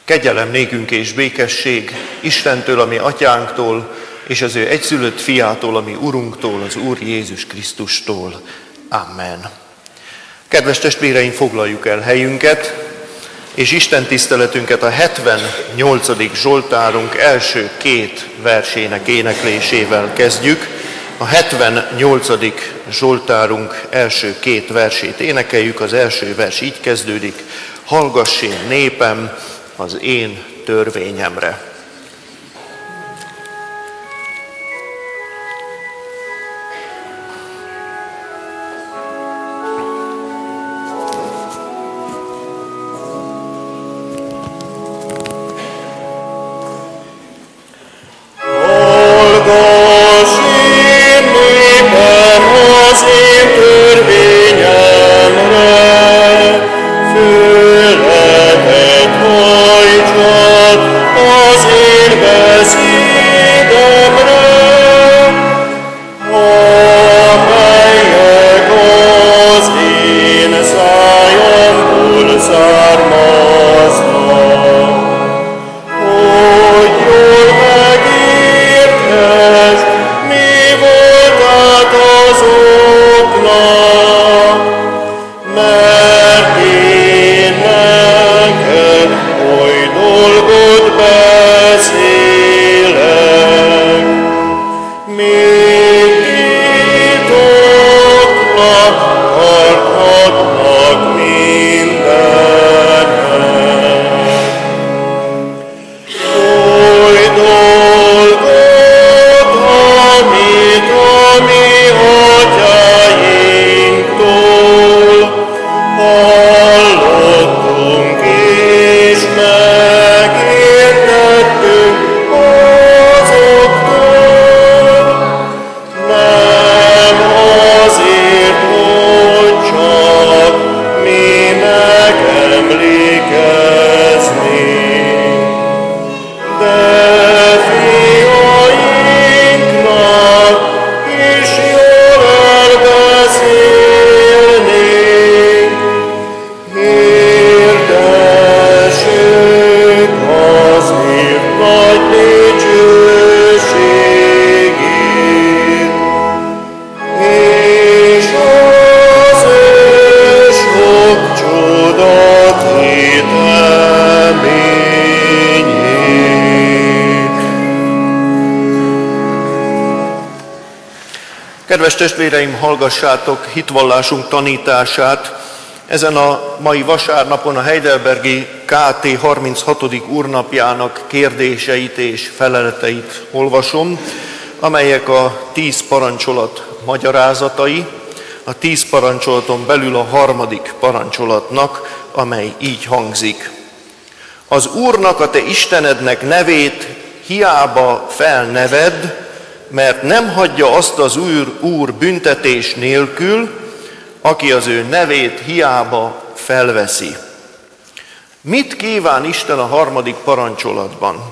Kegyelem nékünk és békesség Istentől, a mi atyánktól, és az ő egyszülött fiától, a mi Urunktól, az Úr Jézus Krisztustól. Amen. Kedves testvéreim, foglaljuk el helyünket, és Isten tiszteletünket a 78. Zsoltárunk első két versének éneklésével kezdjük. A 78. Zsoltárunk első két versét énekeljük. Az első vers így kezdődik: hallgass én népem az én törvényemre. Kedves testvéreim, hallgassátok hitvallásunk tanítását. Ezen a mai vasárnapon a heidelbergi KT 36. úrnapjának kérdéseit és feleleteit olvasom, amelyek a 10 parancsolat magyarázatai, a 10 parancsolaton belül a 3. parancsolatnak, amely így hangzik. Az Úrnak, a te Istenednek nevét hiába felnevedd, mert nem hagyja azt az Úr büntetés nélkül, aki az ő nevét hiába felveszi. Mit kíván Isten a 3. parancsolatban?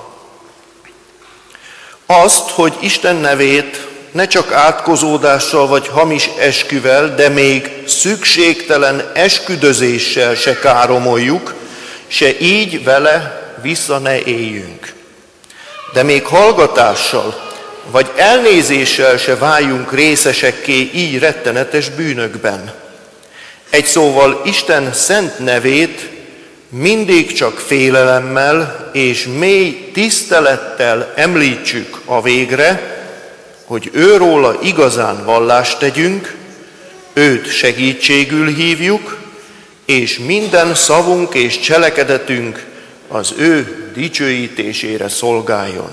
Azt, hogy Isten nevét ne csak átkozódással vagy hamis esküvel, de még szükségtelen esküdözéssel se káromoljuk, se így vele vissza ne éljünk. De még hallgatással vagy elnézéssel se váljunk részesekké így rettenetes bűnökben. Egy szóval Isten szent nevét mindig csak félelemmel és mély tisztelettel említsük a végre, hogy őróla igazán vallást tegyünk, őt segítségül hívjuk, és minden szavunk és cselekedetünk az ő dicsőítésére szolgáljon.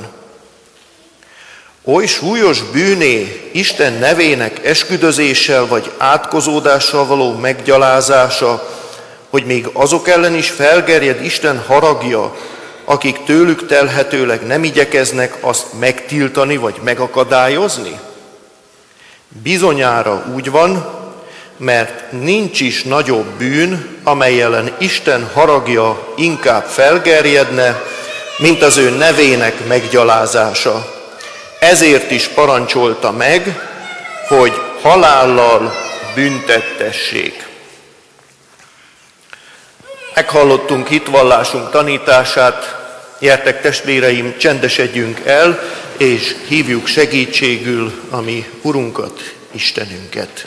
Oly súlyos bűné Isten nevének esküdözéssel vagy átkozódással való meggyalázása, hogy még azok ellen is felgerjed Isten haragja, akik tőlük telhetőleg nem igyekeznek azt megtiltani vagy megakadályozni? Bizonyára úgy van, mert nincs is nagyobb bűn, amely ellen Isten haragja inkább felgerjedne, mint az ő nevének meggyalázása. Ezért is parancsolta meg, hogy halállal büntettessék. Meghallottunk hitvallásunk tanítását, gyertek testvéreim, csendesedjünk el, és hívjuk segítségül a mi Urunkat, Istenünket.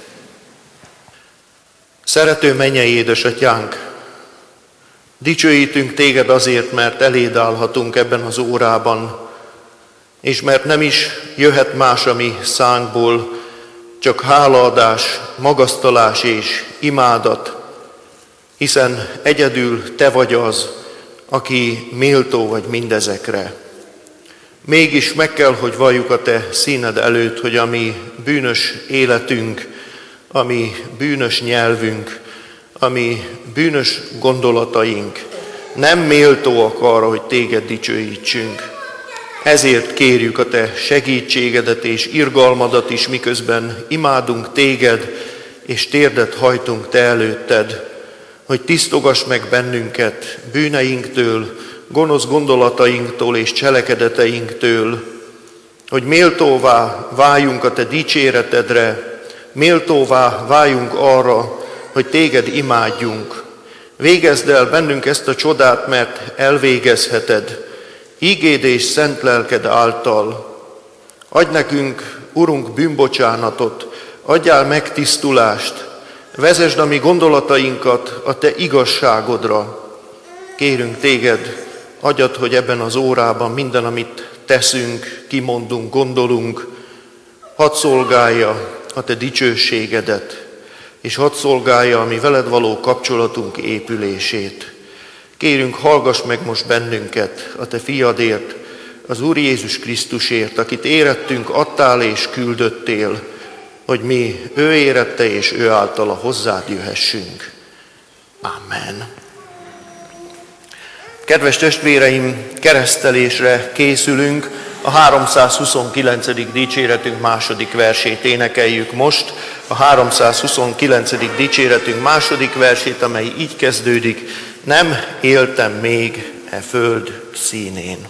Szerető mennyei édesatyánk, dicsőítünk téged azért, mert eléd állhatunk ebben az órában, és mert nem is jöhet más a mi szánkból, csak hálaadás, magasztalás és imádat, hiszen egyedül te vagy az, aki méltó vagy mindezekre. Mégis meg kell, hogy valljuk a te színed előtt, hogy a mi bűnös életünk, a mi bűnös nyelvünk, a mi bűnös gondolataink nem méltóak arra, hogy téged dicsőítsünk. Ezért kérjük a te segítségedet és irgalmadat is, miközben imádunk téged, és térdet hajtunk te előtted, hogy tisztogass meg bennünket bűneinktől, gonosz gondolatainktól és cselekedeteinktől, hogy méltóvá váljunk a te dicséretedre, méltóvá váljunk arra, hogy téged imádjunk. Végezd el bennünk ezt a csodát, mert elvégezheted, ígéd és szent lelked által. Adj nekünk, Urunk, bűnbocsánatot, adjál megtisztulást, vezesd a mi gondolatainkat a te igazságodra. Kérünk téged, adjad, hogy ebben az órában minden, amit teszünk, kimondunk, gondolunk, hadd szolgálja a te dicsőségedet, és hadd szolgálja a mi veled való kapcsolatunk épülését. Kérünk, hallgass meg most bennünket a te fiadért, az Úr Jézus Krisztusért, akit érettünk, adtál és küldöttél, hogy mi ő érette és ő általa hozzád jöhessünk. Amen. Kedves testvéreim, keresztelésre készülünk, a 329. dicséretünk második versét énekeljük most. A 329. dicséretünk második versét, amely így kezdődik: nem éltem még e föld színén.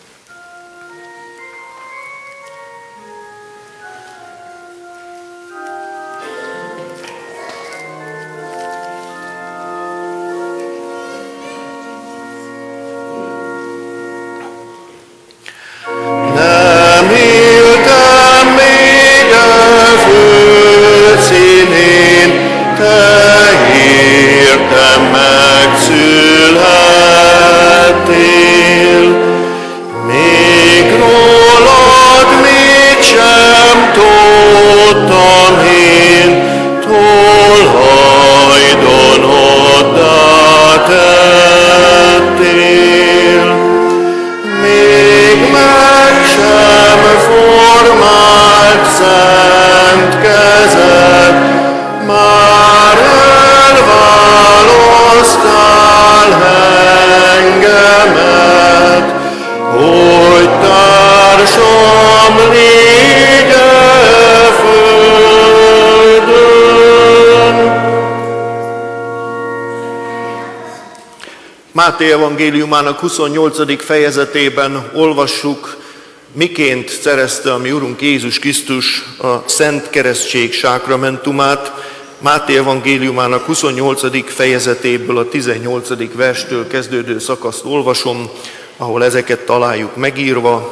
Máté evangéliumának 28. fejezetében olvassuk, miként szerezte a mi Urunk Jézus Krisztus a Szent Keresztség sákramentumát. Máté evangéliumának 28. fejezetéből a 18. verstől kezdődő szakaszt olvasom, ahol ezeket találjuk megírva.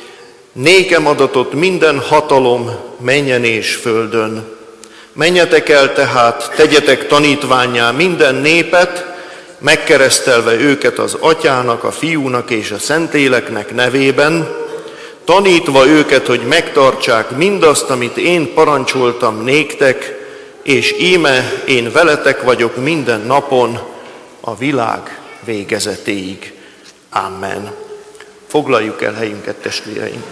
Nékem adatott minden hatalom mennyen és földön. Menjetek el tehát, tegyetek tanítvánnyá minden népet, megkeresztelve őket az Atyának, a Fiúnak és a Szentléleknek nevében, tanítva őket, hogy megtartsák mindazt, amit én parancsoltam néktek, és íme én veletek vagyok minden napon a világ végezetéig. Amen. Foglaljuk el helyünket, testvéreim!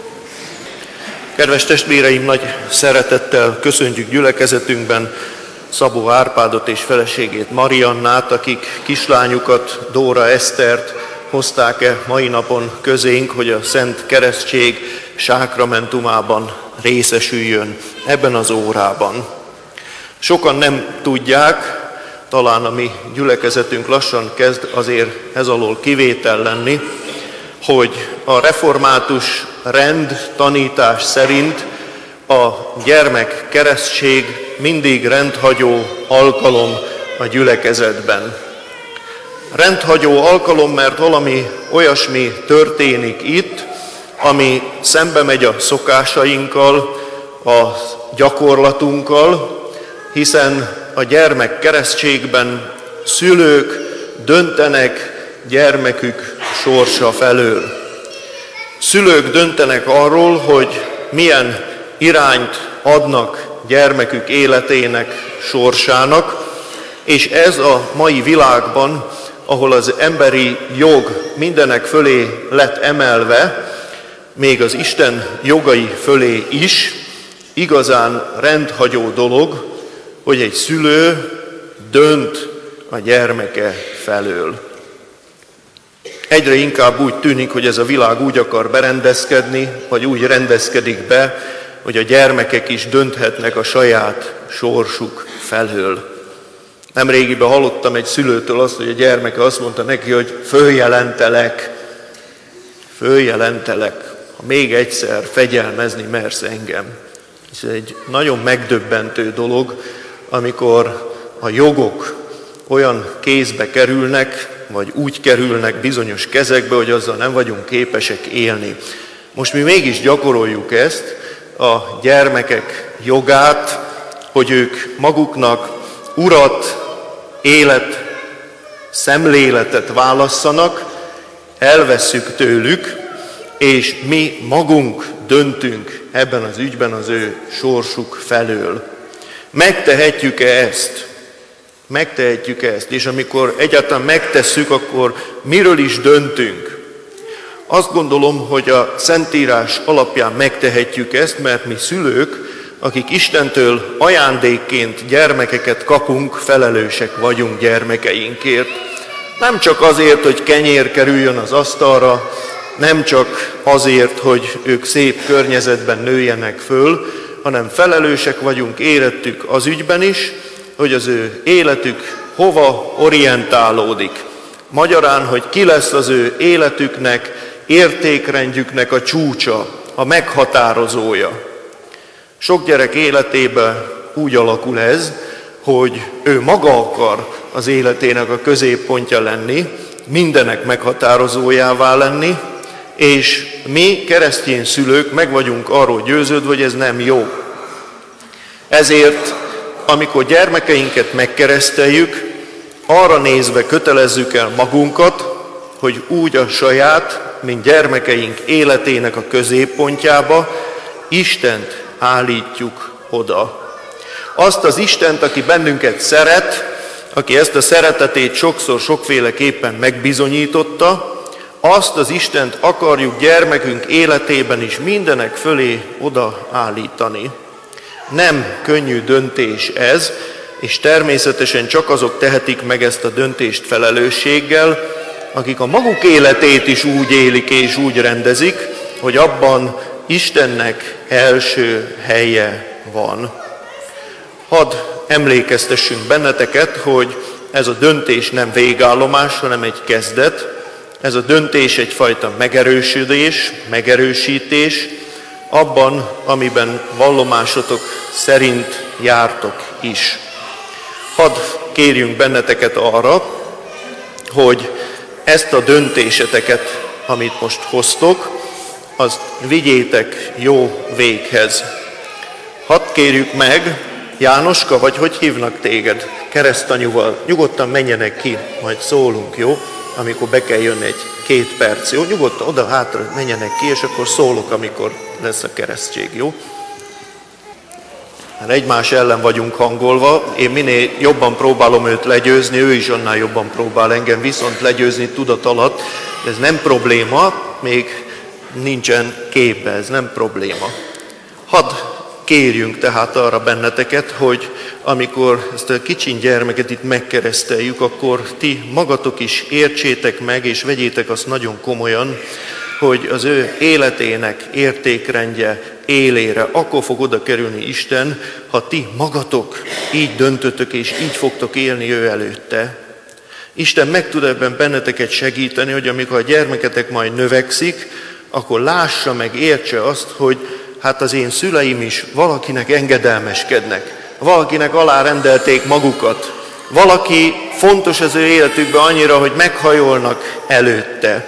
Kedves testvéreim, nagy szeretettel köszöntjük gyülekezetünkben Szabó Árpádot és feleségét Mariannát, akik kislányukat, Dóra Esztert hozták mai napon közénk, hogy a Szent Keresztség sákramentumában részesüljön ebben az órában. Sokan nem tudják, talán a mi gyülekezetünk lassan kezd azért ez alól kivétel lenni, hogy a református rend tanítás szerint a gyermek keresztség mindig rendhagyó alkalom a gyülekezetben. Rendhagyó alkalom, mert valami olyasmi történik itt, ami szembe megy a szokásainkkal, a gyakorlatunkkal, hiszen a gyermek keresztségben szülők döntenek gyermekük sorsa felől. Szülők döntenek arról, hogy milyen irányt adnak gyermekük életének, sorsának, és ez a mai világban, ahol az emberi jog mindenek fölé lett emelve, még az Isten jogai fölé is, igazán rendhagyó dolog, hogy egy szülő dönt a gyermeke felől. Egyre inkább úgy tűnik, hogy ez a világ úgy akar berendezkedni, vagy úgy rendezkedik be, hogy a gyermekek is dönthetnek a saját sorsuk felől. Nemrégiben hallottam egy szülőtől azt, hogy a gyermeke azt mondta neki, hogy följelentelek, ha még egyszer fegyelmezni mersz engem. Ez egy nagyon megdöbbentő dolog, amikor a jogok olyan kézbe kerülnek, vagy úgy kerülnek bizonyos kezekbe, hogy azzal nem vagyunk képesek élni. Most mi mégis gyakoroljuk ezt, a gyermekek jogát, hogy ők maguknak urat, élet, szemléletet válasszanak, elvesszük tőlük, és mi magunk döntünk ebben az ügyben az ő sorsuk felől. Megtehetjük-e ezt? Megtehetjük ezt, és amikor egyáltalán megtesszük, akkor miről is döntünk? Azt gondolom, hogy a Szentírás alapján megtehetjük ezt, mert mi szülők, akik Istentől ajándékként gyermekeket kapunk, felelősek vagyunk gyermekeinkért. Nem csak azért, hogy kenyér kerüljön az asztalra, nem csak azért, hogy ők szép környezetben nőjenek föl, hanem felelősek vagyunk érettük az ügyben is, hogy az ő életük hova orientálódik. Magyarán, hogy ki lesz az ő életüknek, értékrendjüknek a csúcsa, a meghatározója. Sok gyerek életében úgy alakul ez, hogy ő maga akar az életének a középpontja lenni, mindenek meghatározójává lenni, és mi, keresztény szülők meg vagyunk arról győződve, hogy ez nem jó. Ezért, amikor gyermekeinket megkereszteljük, arra nézve kötelezzük el magunkat, hogy úgy a saját, mint gyermekeink életének a középpontjába Istent állítjuk oda. Azt az Istent, aki bennünket szeret, aki ezt a szeretetét sokszor sokféleképpen megbizonyította, azt az Istent akarjuk gyermekünk életében is mindenek fölé odaállítani. Nem könnyű döntés ez, és természetesen csak azok tehetik meg ezt a döntést felelősséggel, akik a maguk életét is úgy élik és úgy rendezik, hogy abban Istennek első helye van. Hadd emlékeztessünk benneteket, hogy ez a döntés nem végállomás, hanem egy kezdet. Ez a döntés egyfajta megerősödés, megerősítés abban, amiben vallomásotok szerint jártok is. Hadd kérjünk benneteket arra, hogy ezt a döntéseteket, amit most hoztok, azt vigyétek jó véghez. Hadd kérjük meg, Jánoska, vagy hogy hívnak téged? Keresztanyúval. Nyugodtan menjenek ki, majd szólunk, jó? Amikor be kell jönni egy 2 perc, jó? Nyugodtan oda hátra menjenek ki, és akkor szólok, amikor lesz a keresztség, jó? Mert egymás ellen vagyunk hangolva, én minél jobban próbálom őt legyőzni, ő is annál jobban próbál engem viszont legyőzni tudat alatt. Ez nem probléma, még nincsen képbe, ez nem probléma. Hadd kérjünk tehát arra benneteket, hogy amikor ezt a kicsin gyermeket itt megkereszteljük, akkor ti magatok is értsétek meg, és vegyétek azt nagyon komolyan, hogy az ő életének értékrendje élére akkor fog oda kerülni Isten, ha ti magatok így döntötök, és így fogtok élni ő előtte. Isten meg tud ebben benneteket segíteni, hogy amikor a gyermeketek majd növekszik, akkor lássa meg, értse azt, hogy hát az én szüleim is valakinek engedelmeskednek, valakinek alárendelték magukat, valaki fontos az ő életükben annyira, hogy meghajolnak előtte.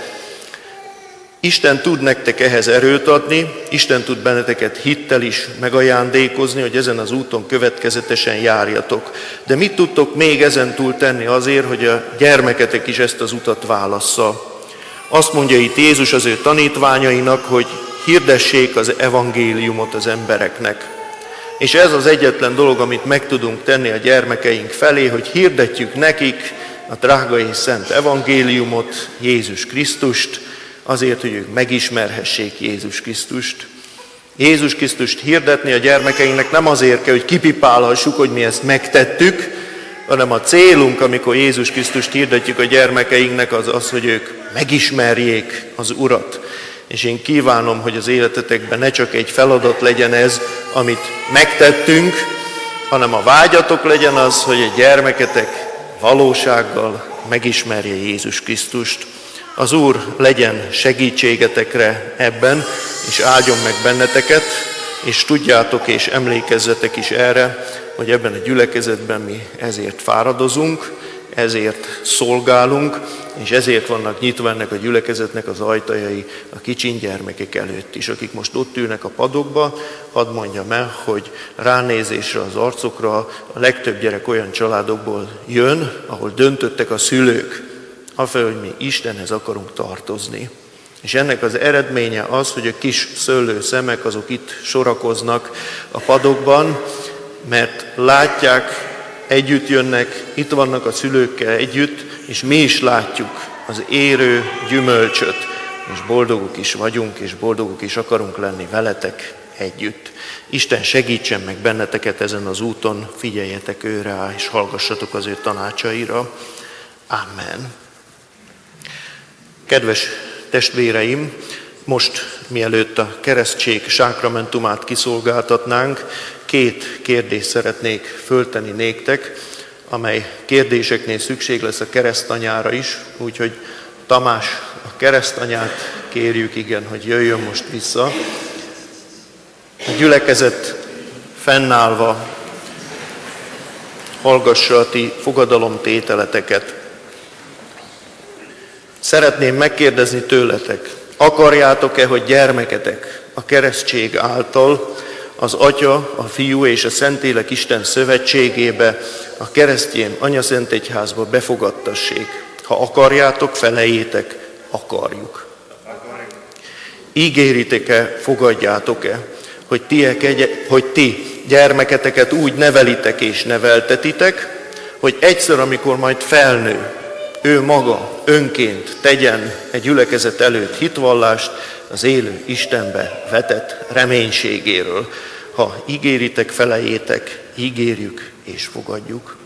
Isten tud nektek ehhez erőt adni, Isten tud benneteket hittel is megajándékozni, hogy ezen az úton következetesen járjatok. De mit tudtok még ezen túl tenni azért, hogy a gyermeketek is ezt az utat válassza? Azt mondja itt Jézus az ő tanítványainak, hogy hirdessék az evangéliumot az embereknek. És ez az egyetlen dolog, amit meg tudunk tenni a gyermekeink felé, hogy hirdetjük nekik a drága és szent evangéliumot, Jézus Krisztust, azért, hogy ők megismerhessék Jézus Krisztust. Jézus Krisztust hirdetni a gyermekeinknek nem azért kell, hogy kipipálhassuk, hogy mi ezt megtettük, hanem a célunk, amikor Jézus Krisztust hirdetjük a gyermekeinknek, az az, hogy ők megismerjék az Urat. És én kívánom, hogy az életetekben ne csak egy feladat legyen ez, amit megtettünk, hanem a vágyatok legyen az, hogy a gyermeketek valósággal megismerje Jézus Krisztust. Az Úr legyen segítségetekre ebben, és áldjon meg benneteket, és tudjátok és emlékezzetek is erre, hogy ebben a gyülekezetben mi ezért fáradozunk, ezért szolgálunk, és ezért vannak nyitva ennek a gyülekezetnek az ajtajai a kicsin gyermekek előtt is, akik most ott ülnek a padokba. Hadd mondjam el, hogy ránézésre az arcokra a legtöbb gyerek olyan családokból jön, ahol döntöttek a szülők, afelől, hogy mi Istenhez akarunk tartozni. És ennek az eredménye az, hogy a kis szőlőszemek azok itt sorakoznak a padokban, mert látják, együtt jönnek, itt vannak a szülőkkel együtt, és mi is látjuk az érő gyümölcsöt, és boldogok is vagyunk, és boldogok is akarunk lenni veletek együtt. Isten segítsen meg benneteket ezen az úton, figyeljetek ő rá, és hallgassatok az ő tanácsaira. Amen. Kedves testvéreim, most mielőtt a keresztség sákramentumát kiszolgáltatnánk, 2 kérdést szeretnék föltenni néktek, amely kérdéseknél szükség lesz a keresztanyára is, úgyhogy Tamás, a keresztanyát kérjük, igen, hogy jöjjön most vissza. A gyülekezet fennállva hallgassa a ti fogadalomtételeteket. Szeretném megkérdezni tőletek, akarjátok-e, hogy gyermeketek a keresztség által az Atya, a Fiú és a Szentlélek Isten szövetségébe, a keresztény anyaszentegyházba befogadtassék? Ha akarjátok, felejétek, akarjuk. Ígéritek-e, fogadjátok-e, hogy ti gyermeketeket úgy nevelitek és neveltetitek, hogy egyszer, amikor majd felnő, ő maga önként tegyen egy gyülekezet előtt hitvallást az élő Istenbe vetett reménységéről. Ha ígéritek, felejétek, ígérjük és fogadjuk.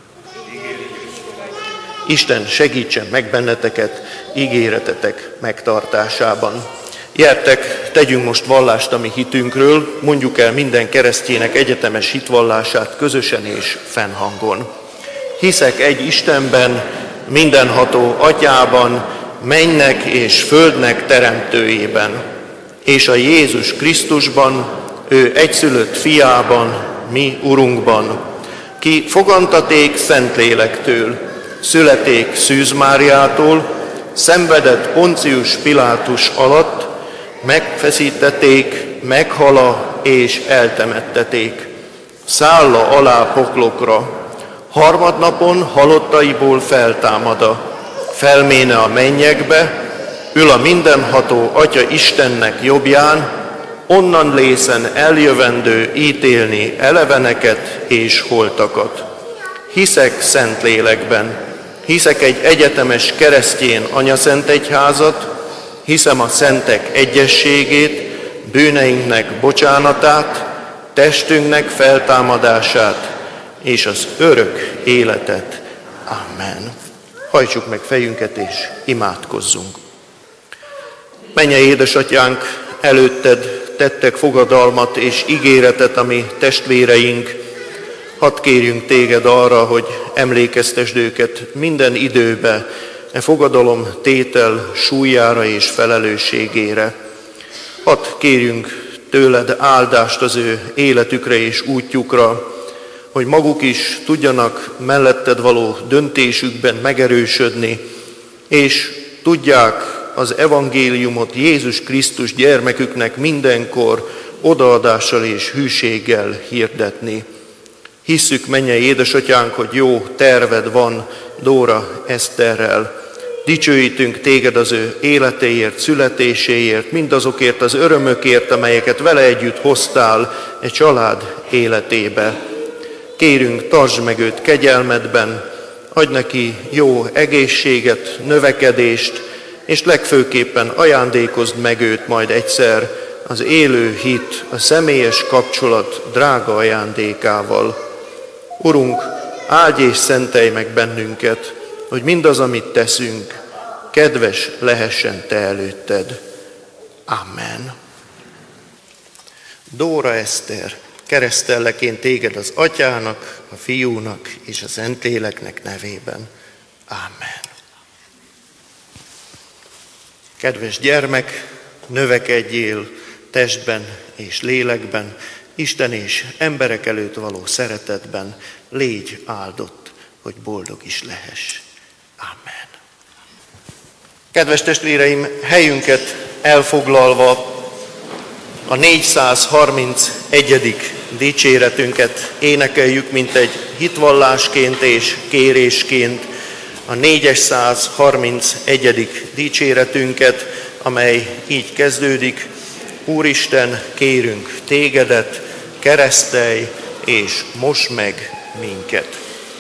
Isten segítsen meg benneteket ígéretetek megtartásában. Gyertek, tegyünk most vallást a mi hitünkről, mondjuk el minden keresztjének egyetemes hitvallását közösen és fennhangon. Hiszek egy Istenben, mindenható Atyában, mennynek és földnek teremtőjében, és a Jézus Krisztusban, ő egyszülött fiában, mi Urunkban, ki fogantaték Szentlélektől, születék Szűz Máriától, szenvedett Poncius Pilátus alatt, megfeszítették, meghala és eltemetteték. Szálla alá poklokra, harmadnapon halottaiból feltámada, felméne a mennyekbe, ül a mindenható Atya Istennek jobbján, onnan lészen eljövendő ítélni eleveneket és holtakat. Hiszek Szentlélekben, hiszek egy egyetemes keresztény anyaszentegyházat, hiszem a szentek egyességét, bűneinknek bocsánatát, testünknek feltámadását és az örök életet. Amen. Hajtsuk meg fejünket és imádkozzunk. Mennyei édesatyánk, előtted tettek fogadalmat és ígéretet a mi testvéreink. Hadd kérjünk téged arra, hogy emlékeztesd őket minden időbe e fogadalom tétel súlyára és felelősségére. Hadd kérjünk tőled áldást az ő életükre és útjukra. hogy maguk is tudjanak melletted való döntésükben megerősödni, és tudják az evangéliumot Jézus Krisztus gyermeküknek mindenkor odaadással és hűséggel hirdetni. Hisszük, mennyei édesatyánk, hogy jó terved van Dóra Eszterrel. Dicsőítünk téged az ő életéért, születéséért, mindazokért az örömökért, amelyeket vele együtt hoztál egy család életébe. Kérünk, tartsd meg őt kegyelmedben, adj neki jó egészséget, növekedést, és legfőképpen ajándékozd meg őt majd egyszer az élő hit, a személyes kapcsolat drága ajándékával. Urunk, áldj és szentelj meg bennünket, hogy mindaz, amit teszünk, kedves lehessen te előtted. Amen. Dóra Eszter, keresztellek én téged az Atyának, a Fiúnak és a Szentléleknek nevében. Amen. Kedves gyermek, növekedjél testben és lélekben, Isten és emberek előtt való szeretetben, légy áldott, hogy boldog is lehess. Amen. Kedves testvéreim, helyünket elfoglalva a 431. dicséretünket énekeljük, mint egy hitvallásként és kérésként a 431. dicséretünket, amely így kezdődik: Úristen, kérünk tégedet, keresztelj és mosd meg minket.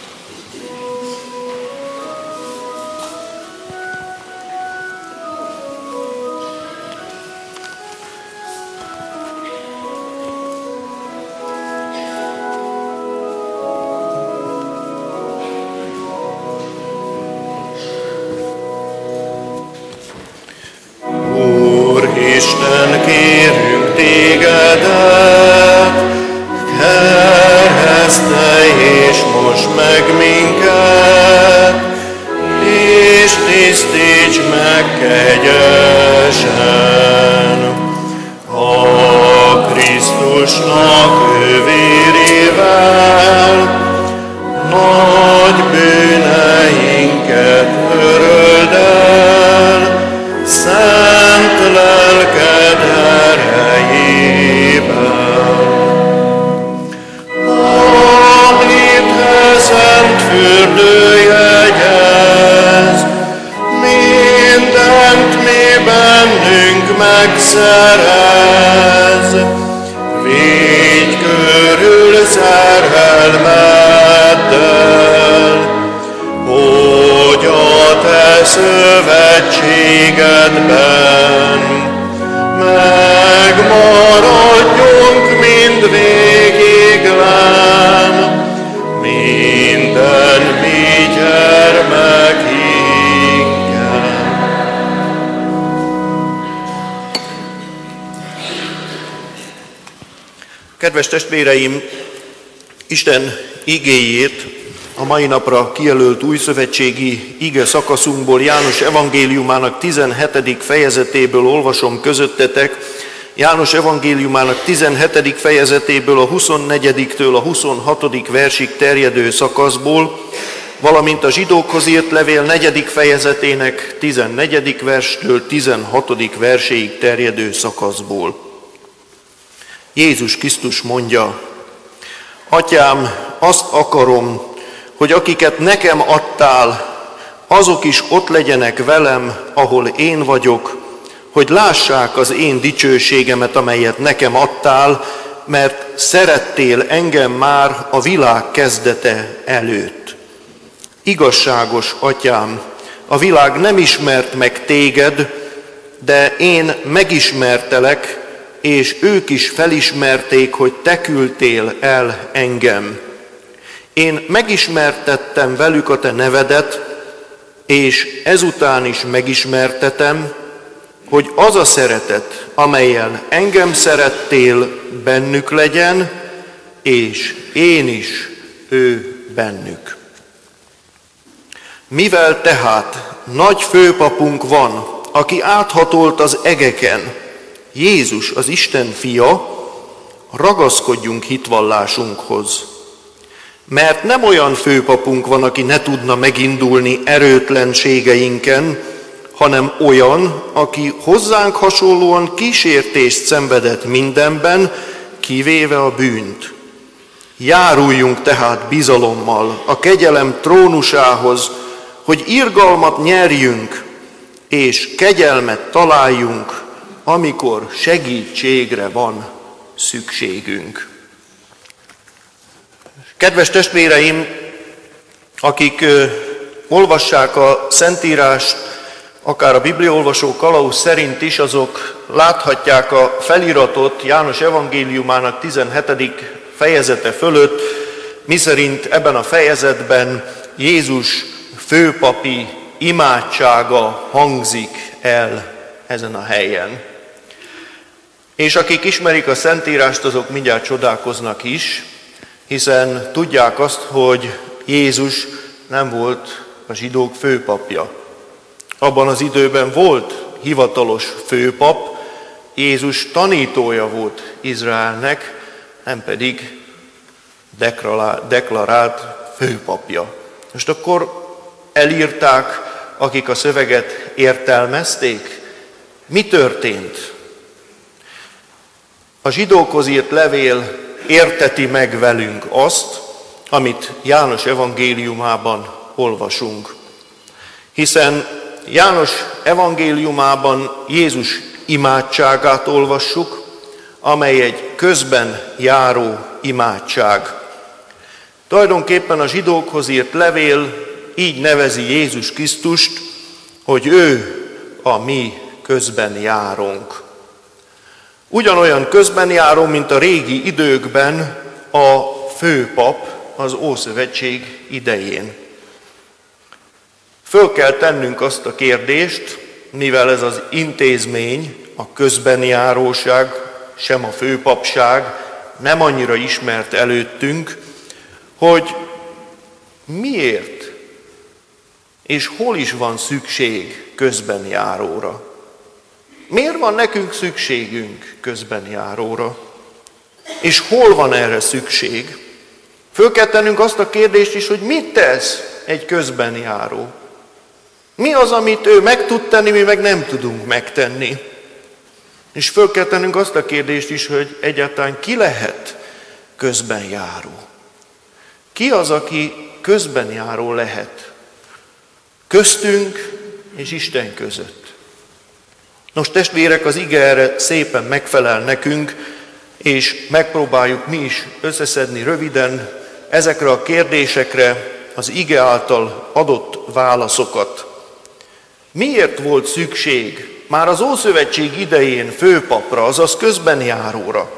Megszerez, védj körül szerelmeddel, hogy a te szövetségedben megmaradjunk mindvégiglen, minden mi gyermek. Kedves testvéreim, Isten igéjét a mai napra kijelölt újszövetségi ige szakaszunkból, János evangéliumának 17. fejezetéből olvasom közöttetek. János evangéliumának 17. fejezetéből a 24-től a 26. versig terjedő szakaszból, valamint a zsidókhoz írt levél 4. fejezetének 14. verstől 16. verséig terjedő szakaszból. Jézus Krisztus mondja: Atyám, azt akarom, hogy akiket nekem adtál, azok is ott legyenek velem, ahol én vagyok, hogy lássák az én dicsőségemet, amelyet nekem adtál, mert szerettél engem már a világ kezdete előtt. Igazságos Atyám, a világ nem ismert meg téged, de én megismertelek, és ők is felismerték, hogy te küldtél el engem. Én megismertettem velük a te nevedet, és ezután is megismertetem, hogy az a szeretet, amellyel engem szerettél, bennük legyen, és én is ő bennük. Mivel tehát nagy főpapunk van, aki áthatolt az egeken, Jézus az Isten fia, ragaszkodjunk hitvallásunkhoz. Mert nem olyan főpapunk van, aki ne tudna megindulni erőtlenségeinken, hanem olyan, aki hozzánk hasonlóan kísértést szenvedett mindenben, kivéve a bűnt. Járuljunk tehát bizalommal a kegyelem trónusához, hogy irgalmat nyerjünk, és kegyelmet találjunk, amikor segítségre van szükségünk. Kedves testvéreim, akik olvassák a Szentírást, akár a bibliaolvasó kalauz szerint is, azok láthatják a feliratot János evangéliumának 17. fejezete fölött, miszerint ebben a fejezetben Jézus főpapi imádsága hangzik el ezen a helyen. És akik ismerik a Szentírást, azok mindjárt csodálkoznak is, hiszen tudják azt, hogy Jézus nem volt a zsidók főpapja. Abban az időben volt hivatalos főpap, Jézus tanítója volt Izraelnek, nem pedig deklarált főpapja. Most akkor elírták, akik a szöveget értelmezték, mi történt? A zsidókhoz írt levél érteti meg velünk azt, amit János evangéliumában olvasunk. Hiszen János evangéliumában Jézus imádságát olvassuk, amely egy közben járó imádság. Tulajdonképpen a zsidókhoz írt levél így nevezi Jézus Krisztust, hogy ő a mi közben járónk. Ugyanolyan közben járó, mint a régi időkben a főpap az Ószövetség idején. Föl kell tennünk azt a kérdést, mivel ez az intézmény, a közbenjáróság, sem a főpapság nem annyira ismert előttünk, hogy miért és hol is van szükség közbenjáróra. Miért van nekünk szükségünk közbenjáróra? És hol van erre szükség? Föl kell tennünk azt a kérdést is, hogy mit tesz egy közbenjáró? Mi az, amit ő meg tud tenni, mi meg nem tudunk megtenni? És föl kell tennünk azt a kérdést is, hogy egyáltalán ki lehet közbenjáró? Ki az, aki közbenjáró lehet? Köztünk és Isten között. Nos, testvérek, az ige erre szépen megfelel nekünk, és megpróbáljuk mi is összeszedni röviden ezekre a kérdésekre az ige által adott válaszokat. Miért volt szükség már az Ószövetség idején főpapra, azaz közbenjáróra?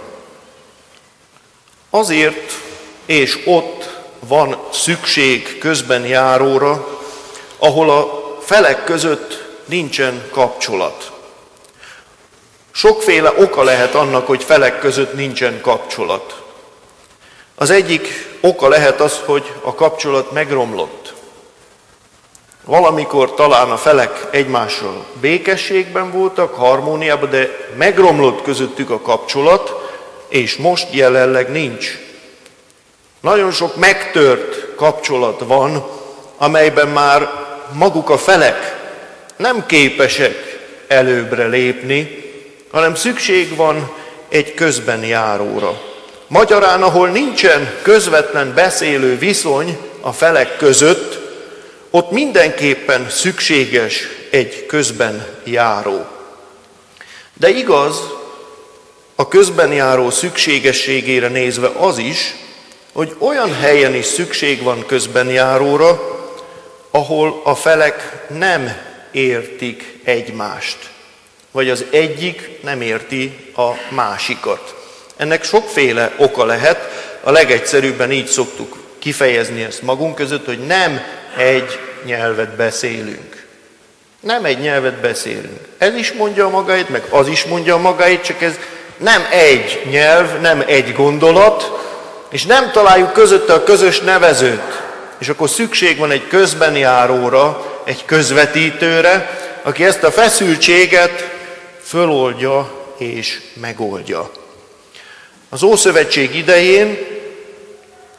Azért, és ott van szükség közbenjáróra, ahol a felek között nincsen kapcsolat. Sokféle oka lehet annak, hogy felek között nincsen kapcsolat. Az egyik oka lehet az, hogy a kapcsolat megromlott. Valamikor talán a felek egymással békességben voltak, harmóniában, de megromlott közöttük a kapcsolat, és most jelenleg nincs. Nagyon sok megtört kapcsolat van, amelyben már maguk a felek nem képesek előbbre lépni, hanem szükség van egy közbenjáróra. Magyarán, ahol nincsen közvetlen beszélő viszony a felek között, ott mindenképpen szükséges egy közbenjáró. De igaz, a közbenjáró szükségességére nézve az is, hogy olyan helyen is szükség van közbenjáróra, ahol a felek nem értik egymást, vagy az egyik nem érti a másikat. Ennek sokféle oka lehet, a legegyszerűbben így szoktuk kifejezni ezt magunk között, hogy nem egy nyelvet beszélünk. Nem egy nyelvet beszélünk. Ez is mondja a magáit, meg az is mondja a magáit, csak ez nem egy nyelv, nem egy gondolat, és nem találjuk közötte a közös nevezőt. És akkor szükség van egy közbenjáróra, egy közvetítőre, aki ezt a feszültséget föloldja és megoldja. Az Ószövetség idején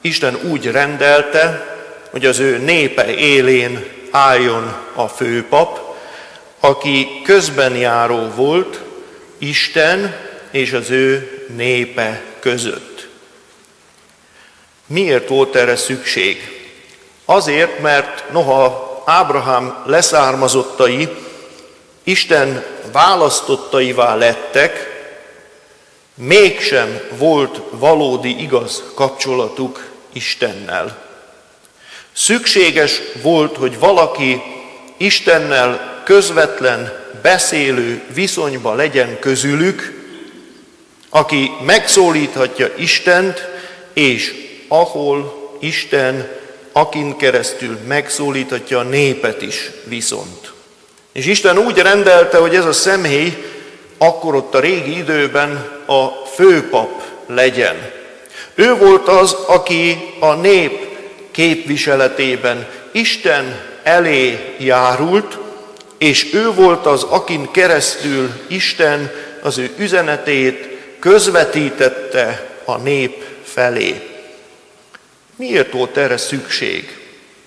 Isten úgy rendelte, hogy az ő népe élén álljon a főpap, aki közbenjáró volt Isten és az ő népe között. Miért volt erre szükség? Azért, mert noha Ábrahám leszármazottai Isten választottaivá lettek, mégsem volt valódi igaz kapcsolatuk Istennel. Szükséges volt, hogy valaki Istennel közvetlen, beszélő viszonyba legyen közülük, aki megszólíthatja Istent, és ahol Isten, akin keresztül megszólíthatja a népet is viszont. És Isten úgy rendelte, hogy ez a személy akkor ott a régi időben a főpap legyen. Ő volt az, aki a nép képviseletében Isten elé járult, és ő volt az, akin keresztül Isten az ő üzenetét közvetítette a nép felé. Miért volt erre szükség?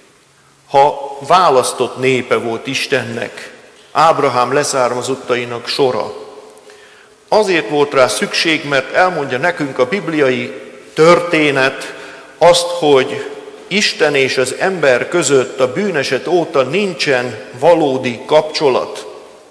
Ha választott népe volt Istennek, Ábrahám leszármazottainak sora, azért volt rá szükség, mert elmondja nekünk a bibliai történet azt, hogy Isten és az ember között a bűneset óta nincsen valódi kapcsolat.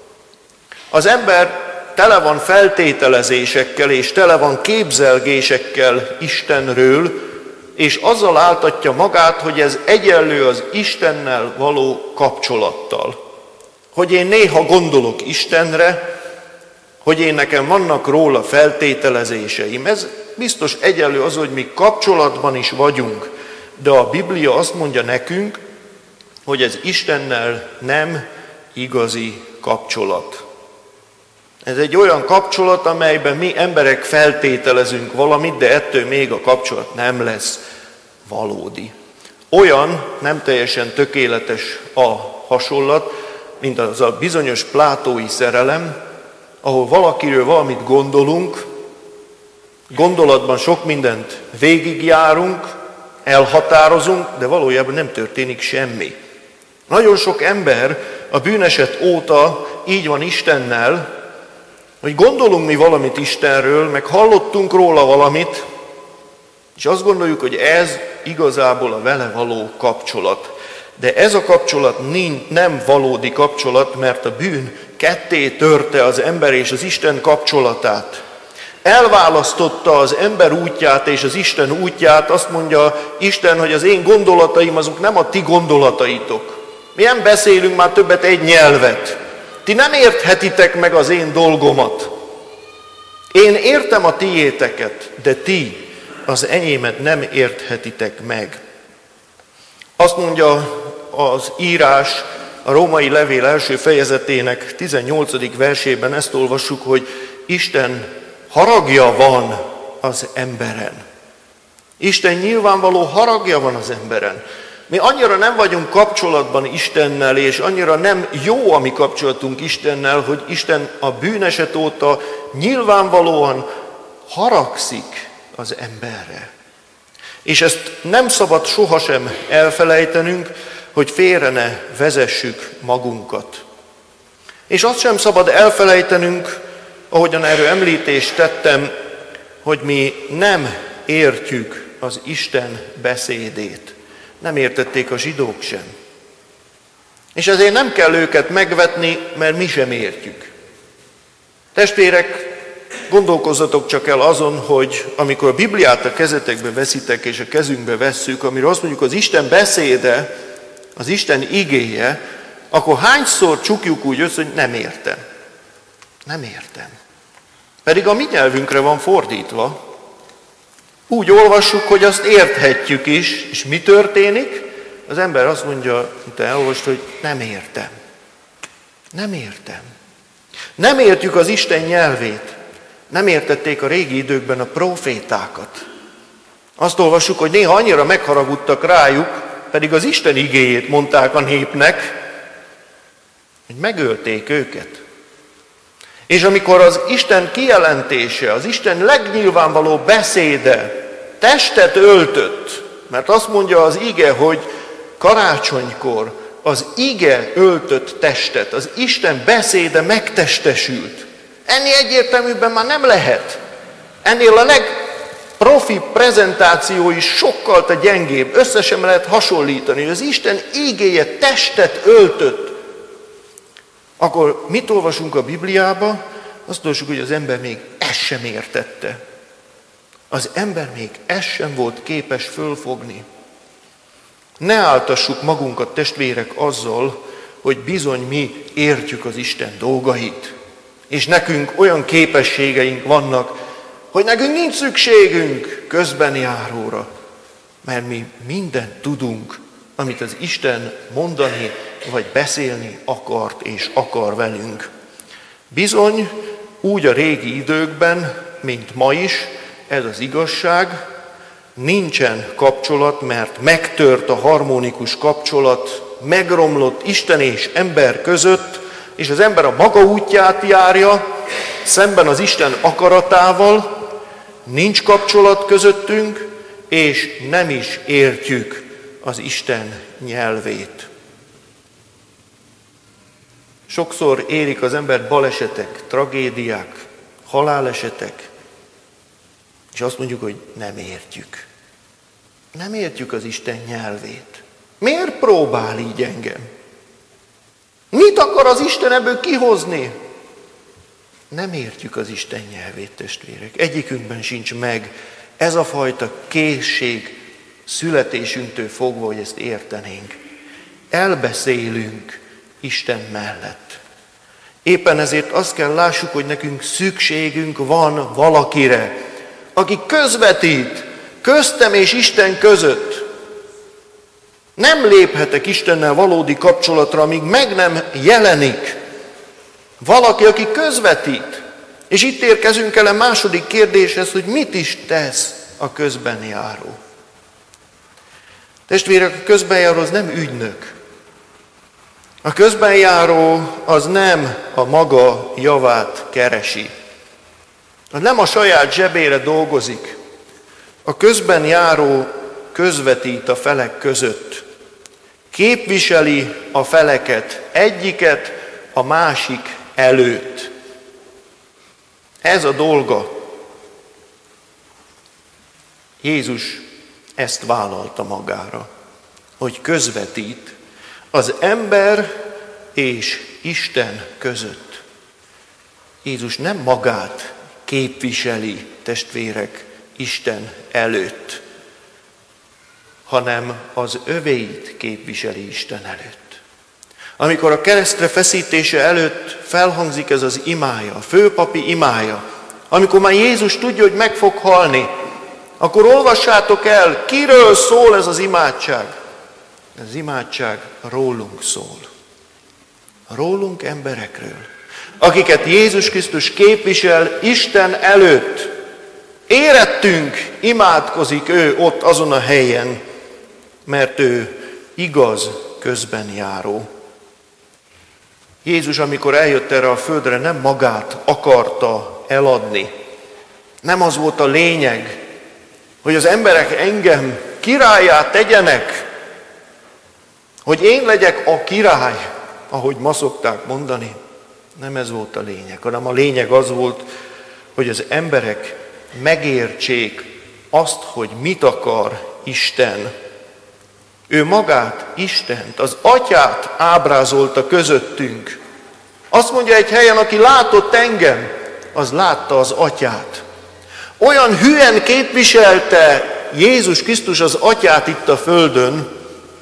Az ember tele van feltételezésekkel és tele van képzelgésekkel Istenről, és azzal áltatja magát, hogy ez egyenlő az Istennel való kapcsolattal. Hogy én néha gondolok Istenre, hogy én nekem vannak róla feltételezéseim. Ez biztos egyenlő az, hogy mi kapcsolatban is vagyunk, de a Biblia azt mondja nekünk, hogy ez Istennel nem igazi kapcsolat. Ez egy olyan kapcsolat, amelyben mi emberek feltételezünk valamit, de ettől még a kapcsolat nem lesz valódi. Olyan nem teljesen tökéletes a hasonlat, mint az a bizonyos plátói szerelem, ahol valakiről valamit gondolunk, gondolatban sok mindent végigjárunk, elhatározunk, de valójában nem történik semmi. Nagyon sok ember a bűneset óta így van Istennel, hogy gondolunk mi valamit Istenről, meg hallottunk róla valamit, és azt gondoljuk, hogy ez igazából a vele való kapcsolat. De ez a kapcsolat nem valódi kapcsolat, mert a bűn ketté törte az ember és az Isten kapcsolatát. Elválasztotta az ember útját és az Isten útját, azt mondja Isten, hogy az én gondolataim azok nem a ti gondolataitok. Mi nem beszélünk már többet egy nyelvet. Ti nem érthetitek meg az én dolgomat. Én értem a tiéteket, de ti az enyémet nem érthetitek meg. Azt mondja az írás a római levél első fejezetének 18. versében, ezt olvassuk, hogy Isten haragja van az emberen. Isten nyilvánvaló haragja van az emberen. Mi annyira nem vagyunk kapcsolatban Istennel, és annyira nem jó a mi kapcsolatunk Istennel, hogy Isten a bűneset óta nyilvánvalóan haragszik az emberre. És ezt nem szabad sohasem elfelejtenünk, hogy félre ne vezessük magunkat. És azt sem szabad elfelejtenünk, ahogyan erről említést tettem, hogy mi nem értjük az Isten beszédét. Nem értették a zsidók sem. És ezért nem kell őket megvetni, mert mi sem értjük. Testvérek, gondolkozzatok csak el azon, hogy amikor a Bibliát a kezetekbe veszitek és a kezünkbe vesszük, amire azt mondjuk az Isten beszéde, az Isten igéje, akkor hányszor csukjuk úgy össze, hogy nem értem. Nem értem. Pedig a mi nyelvünkre van fordítva. Úgy olvassuk, hogy azt érthetjük is, és mi történik? Az ember azt mondja, mint elolvast, hogy nem értem. Nem értem. Nem értjük az Isten nyelvét. Nem értették a régi időkben a profétákat. Azt olvassuk, hogy néha annyira megharagudtak rájuk, pedig az Isten igéjét mondták a népnek, hogy megölték őket. És amikor az Isten kijelentése, az Isten legnyilvánvalóbb beszéde testet öltött, Mert azt mondja az ige, hogy karácsonykor az ige öltött testet, az Isten beszéde megtestesült. Ennél egyértelműbben már nem lehet. Ennél a legprofibb prezentáció is sokkal te gyengébb. Össze sem lehet hasonlítani, hogy az Isten ígéje testet öltött. Akkor mit olvasunk a Bibliába? Azt olvasjuk, hogy az ember még ezt sem értette. Az ember még ezt sem volt képes fölfogni. Ne áltassuk magunkat, testvérek, azzal, hogy bizony mi értjük az Isten dolgait. És nekünk olyan képességeink vannak, hogy nekünk nincs szükségünk közbenjáróra. Mert mi mindent tudunk, amit az Isten mondani vagy beszélni akart és akar velünk. Bizony, úgy a régi időkben, mint ma is, ez az igazság, nincsen kapcsolat, mert megtört a harmonikus kapcsolat, megromlott Isten és ember között, és az ember a maga útját járja, szemben az Isten akaratával, nincs kapcsolat közöttünk, és nem is értjük az Isten nyelvét. Sokszor érik az embert balesetek, tragédiák, halálesetek, és azt mondjuk, hogy nem értjük. Nem értjük az Isten nyelvét. Miért próbál így engem? Mit akar az Isten ebből kihozni? Nem értjük az Isten nyelvét, testvérek. Egyikünkben sincs meg ez a fajta készség születésünktől fogva, hogy ezt értenénk. Elbeszélünk Isten mellett. Éppen ezért azt kell lássuk, hogy nekünk szükségünk van valakire, aki közvetít köztem és Isten között. Nem léphetek Istennel valódi kapcsolatra, amíg meg nem jelenik valaki, aki közvetít. És itt érkezünk el a második kérdéshez, hogy mit is tesz a közbenjáró. Testvérek, a közbenjáró az nem ügynök. A közbenjáró az nem a maga javát keresi. Az nem a saját zsebére dolgozik. A közbenjáró közvetít a felek között. Képviseli a feleket, egyiket a másik előtt. Ez a dolga. Jézus ezt vállalta magára, hogy közvetít az ember és Isten között. Jézus nem magát képviseli, testvérek, Isten előtt, hanem az övéit képviseli Isten előtt. Amikor a keresztre feszítése előtt felhangzik ez az imája, a főpapi imája, amikor már Jézus tudja, hogy meg fog halni, akkor olvassátok el, kiről szól ez az imádság. Az imádság rólunk szól. Rólunk emberekről, akiket Jézus Krisztus képvisel Isten előtt. Érettünk imádkozik ő ott azon a helyen, mert ő igaz közbenjáró. Jézus, amikor eljött erre a földre, nem magát akarta eladni. Nem az volt a lényeg, hogy az emberek engem királlyá tegyenek, hogy én legyek a király, ahogy ma szokták mondani. Nem ez volt a lényeg, hanem a lényeg az volt, hogy az emberek megértsék azt, hogy mit akar Isten. Ő magát, Istent, az Atyát ábrázolta közöttünk. Azt mondja egy helyen, aki látott engem, az látta az Atyát. Olyan hülyen képviselte Jézus Krisztus az Atyát itt a földön,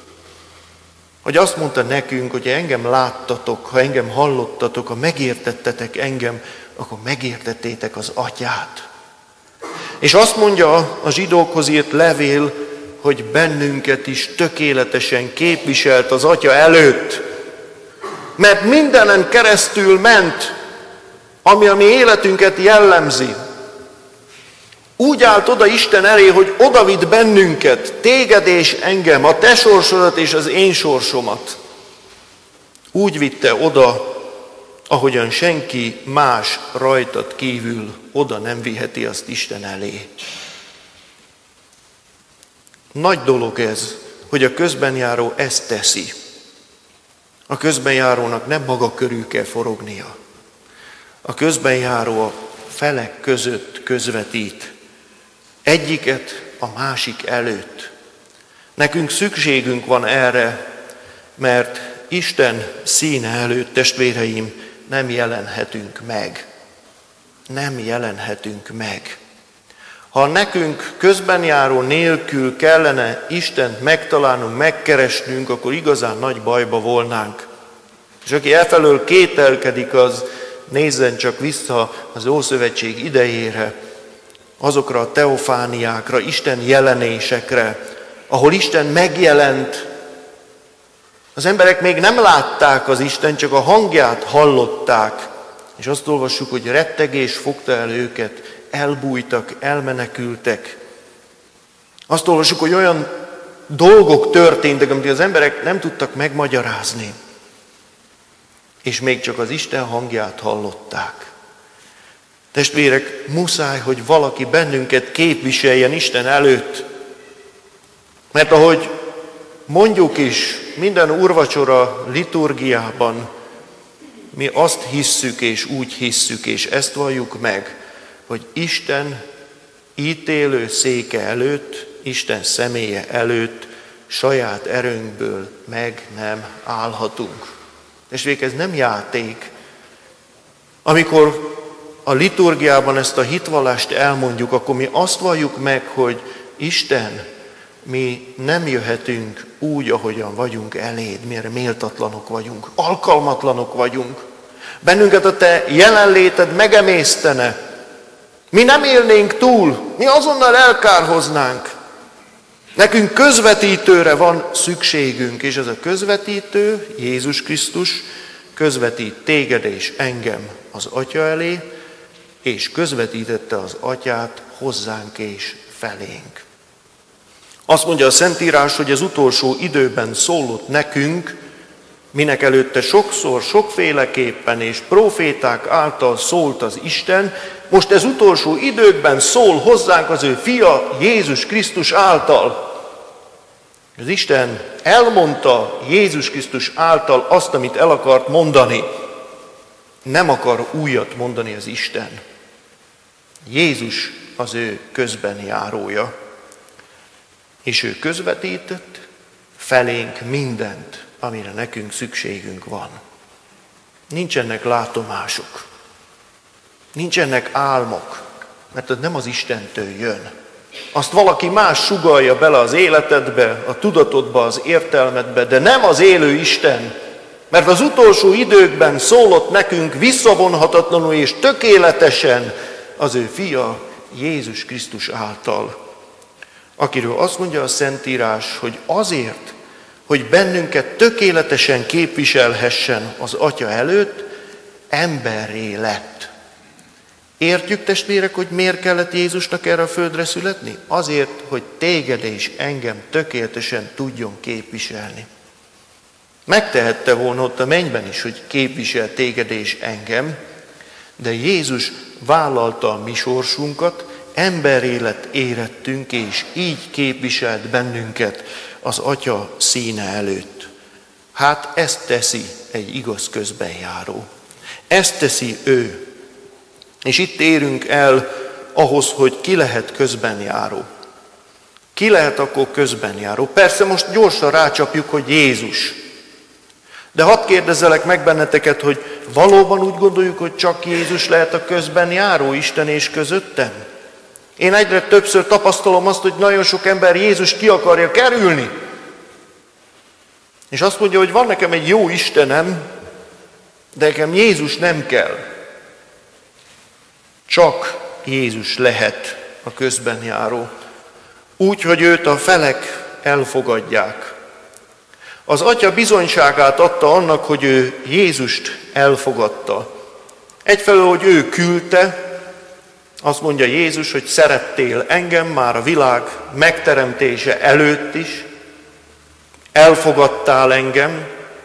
hogy azt mondta nekünk, hogy ha engem láttatok, ha engem hallottatok, ha megértettetek engem, akkor megértettétek az Atyát. És azt mondja a zsidókhoz írt levél, hogy bennünket is tökéletesen képviselt az Atya előtt. Mert mindenen keresztül ment, ami a mi életünket jellemzi. Úgy állt oda Isten elé, hogy odavitt bennünket, téged és engem, a te sorsodat és az én sorsomat. Úgy vitte oda, ahogyan senki más rajtad kívül oda nem viheti azt Isten elé. Nagy dolog ez, hogy a közbenjáró ezt teszi. A közbenjárónak nem maga körül kell forognia. A közbenjáró a felek között közvetít. Egyiket a másik előtt. Nekünk szükségünk van erre, mert Isten színe előtt, testvéreim, nem jelenhetünk meg. Nem jelenhetünk meg. Ha nekünk közbenjáró nélkül kellene Istent megtalálnunk, megkeresnünk, akkor igazán nagy bajba volnánk. És aki efelől kételkedik, az nézzen csak vissza az Ószövetség idejére, azokra a teofániákra, Isten jelenésekre, ahol Isten megjelent. Az emberek még nem látták az Isten, csak a hangját hallották. És azt olvassuk, hogy rettegés fogta el őket, elbújtak, elmenekültek. Azt olvassuk, hogy olyan dolgok történtek, amit az emberek nem tudtak megmagyarázni. És még csak az Isten hangját hallották. Testvérek, muszáj, hogy valaki bennünket képviseljen Isten előtt. Mert ahogy mondjuk is minden úrvacsora liturgiában, mi azt hisszük és úgy hisszük, és ezt valljuk meg, hogy Isten ítélő széke előtt, Isten személye előtt saját erőnkből meg nem állhatunk. Testvérek, ez nem játék. Amikor a liturgiában ezt a hitvallást elmondjuk, akkor mi azt valljuk meg, hogy Isten, mi nem jöhetünk úgy, ahogyan vagyunk eléd, mert méltatlanok vagyunk, alkalmatlanok vagyunk. Bennünket a te jelenléted megemésztene. Mi nem élnénk túl, mi azonnal elkárhoznánk. Nekünk közvetítőre van szükségünk, és ez a közvetítő, Jézus Krisztus, közvetít téged és engem az Atya elé, és közvetítette az Atyát hozzánk és felénk. Azt mondja a Szentírás, hogy az utolsó időben szólott nekünk, minek előtte sokszor, sokféleképpen és próféták által szólt az Isten, most ez utolsó időkben szól hozzánk az ő fia Jézus Krisztus által. Az Isten elmondta Jézus Krisztus által azt, amit el akart mondani. Nem akar újat mondani az Isten. Jézus az ő közbenjárója. És ő közvetített felénk mindent, amire nekünk szükségünk van. Nincsenek látomások, nincsenek álmok, mert az nem az Istentől jön. Azt valaki más sugallja bele az életedbe, a tudatodba, az értelmedbe, de nem az élő Isten, mert az utolsó időkben szólott nekünk visszavonhatatlanul és tökéletesen az ő fia Jézus Krisztus által, akiről azt mondja a Szentírás, hogy azért, hogy bennünket tökéletesen képviselhessen az Atya előtt, emberré lett. Értjük, testvérek, hogy miért kellett Jézusnak erre a földre születni? Azért, hogy téged és engem tökéletesen tudjon képviselni. Megtehette volna ott a mennyben is, hogy képvisel téged és engem, de Jézus vállalta a mi sorsunkat, emberélet érettünk, és így képviselt bennünket az Atya színe előtt. Hát ezt teszi egy igaz közbenjáró. Ezt teszi ő. És itt érünk el ahhoz, hogy ki lehet közbenjáró. Ki lehet akkor közbenjáró? Persze most gyorsan rácsapjuk, hogy Jézus. De hadd kérdezzelek meg benneteket, hogy valóban úgy gondoljuk, hogy csak Jézus lehet a közbenjáró Isten és közöttem? Én egyre többször tapasztalom azt, hogy nagyon sok ember Jézus ki akarja kerülni. És azt mondja, hogy van nekem egy jó Istenem, de nekem Jézus nem kell. Csak Jézus lehet a közbenjáró. Úgy, hogy őt a felek elfogadják. Az Atya bizonyságát adta annak, hogy ő Jézust elfogadta. Egyfelől, hogy ő küldte, azt mondja Jézus, hogy szerettél engem már a világ megteremtése előtt is, elfogadtál engem,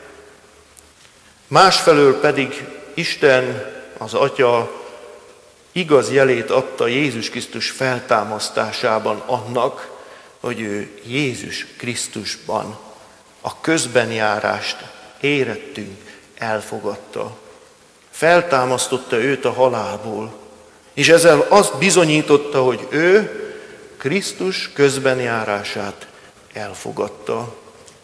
másfelől pedig Isten, az Atya igaz jelét adta Jézus Krisztus feltámasztásában annak, hogy ő Jézus Krisztusban a közbenjárást érettünk elfogadta. Feltámasztotta őt a halálból, és ezzel azt bizonyította, hogy ő Krisztus közbenjárását elfogadta.